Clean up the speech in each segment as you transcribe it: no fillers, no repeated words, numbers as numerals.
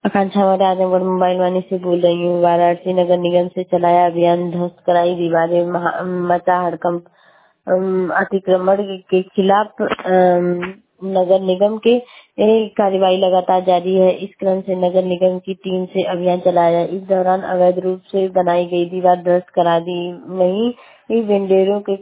आकांक्षा Maurya Azamgarh mobile Vani से बोल रही हूँ। वाराणसी नगर निगम से चलाया अभियान, ध्वस्त कराई दीवारें, मचा हड़कंप। अतिक्रमण के खिलाफ नगर निगम के कार्रवाई लगातार जारी है। इस क्रम से नगर निगम की टीम से अभियान चलाया। इस दौरान अवैध रूप से बनाई गई दीवार ध्वस्त करा दी। वहीं वेंडरों के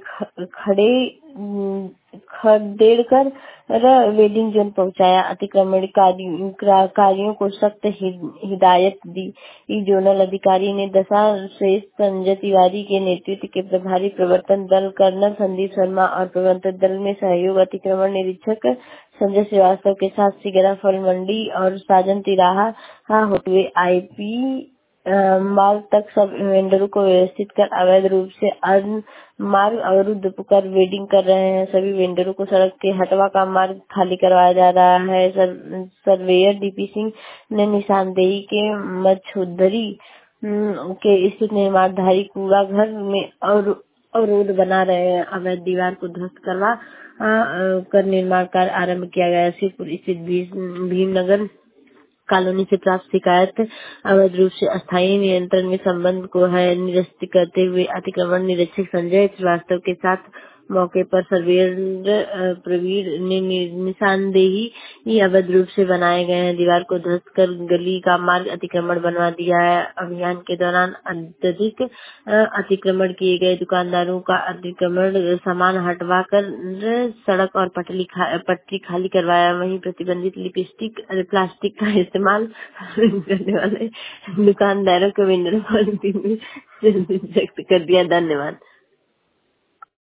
खदेड़ कर वेडिंग जोन पहुंचाया। अतिक्रमणकारियों को सख्त हिदायत दी। जोनल अधिकारी ने दशा श्रेष्ठ संजय तिवारी के नेतृत्व के प्रभारी प्रवर्तन दल कर्नल संदीप शर्मा और प्रवर्तन दल में सहयोग अतिक्रमण निरीक्षक संजय श्रीवास्तव के साथ सिगरा फल मंडी और साजन तिराहा होते हुए आईपी मार्ग तक सब वेंडरों को व्यवस्थित कर अवैध रूप से मार्ग अवरुद्ध कर वेडिंग कर रहे हैं। सभी वेंडरों को सड़क के हटवा का मार्ग खाली करवाया जा रहा है। सर्वेयर डीपी सिंह ने निशानदेही के मछोदरी के स्थित निर्माणधारी कूड़ा घर में अवरोध बना रहे हैं। अवैध दीवार को ध्वस्त करवा कर निर्माण कार्य आरम्भ किया गया। शिवपुर स्थित भीमनगर कॉलोनी से प्राप्त शिकायत अवैध रूप से अस्थायी नियंत्रण में संबंध को है निरस्त करते हुए अतिक्रमण निरीक्षक संजय श्रीवास्तव के साथ मौके पर सर्वेयर प्रवीण ने निशानदेही अवैध रूप से बनाए गए हैं दीवार को ध्वस्त कर गली का मार्ग अतिक्रमण बनवा दिया है। अभियान के दौरान अत्यधिक अतिक्रमण किए गए दुकानदारों का अतिक्रमण सामान हटवा कर सड़क और पटरी खाली करवाया। वहीं प्रतिबंधित प्लास्टिक का इस्तेमाल करने वाले दुकानदारों को वेंडर पॉलिथीन में सख्त कर दिया। धन्यवाद।